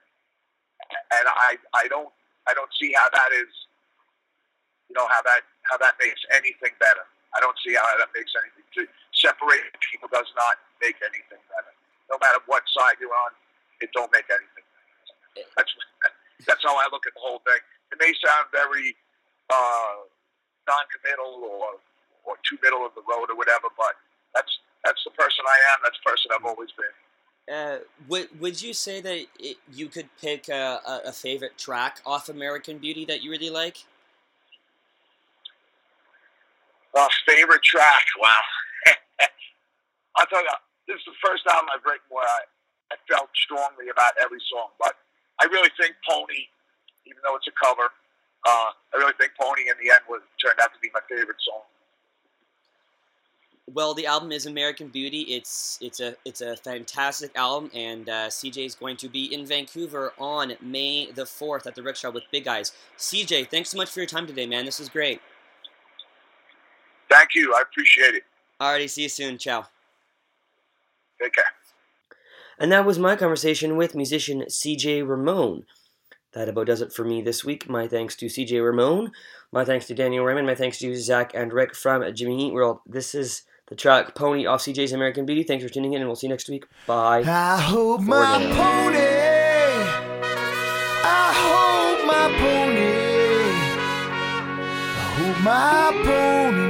and I I don't I don't see how that is, you know, how that how that makes anything better. I don't see how that makes anything. To separate people does not make anything better. No matter what side you're on, it don't make anything better. That's that's how I look at the whole thing. It may sound very uh, non-committal or or too middle of the road or whatever, but that's that's the person I am. That's the person I've always been. Uh, would would you say that it, you could pick a, a, a favorite track off American Beauty that you really like? Uh, favorite track? Wow. I'll tell you, this is the first album I've written where I, I felt strongly about every song, but I really think Pony, even though it's a cover, uh, I really think Pony in the end was turned out to be my favorite song. Well, the album is American Beauty. It's it's a it's a fantastic album, and uh, C J is going to be in Vancouver on May the fourth at the Rickshaw with Big Eyes. C J, thanks so much for your time today, man. This was great. Thank you. I appreciate it. Alrighty, see you soon. Ciao. Take care. And that was my conversation with musician C J Ramone. That about does it for me this week. My thanks to C J Ramone. My thanks to Daniel Raymond. My thanks to Zach and Rick from Jimmy Eat World. This is the track Pony off C J's American Beauty. Thanks for tuning in, and we'll see you next week. Bye. I hope my pony, I hope my pony, I hope my pony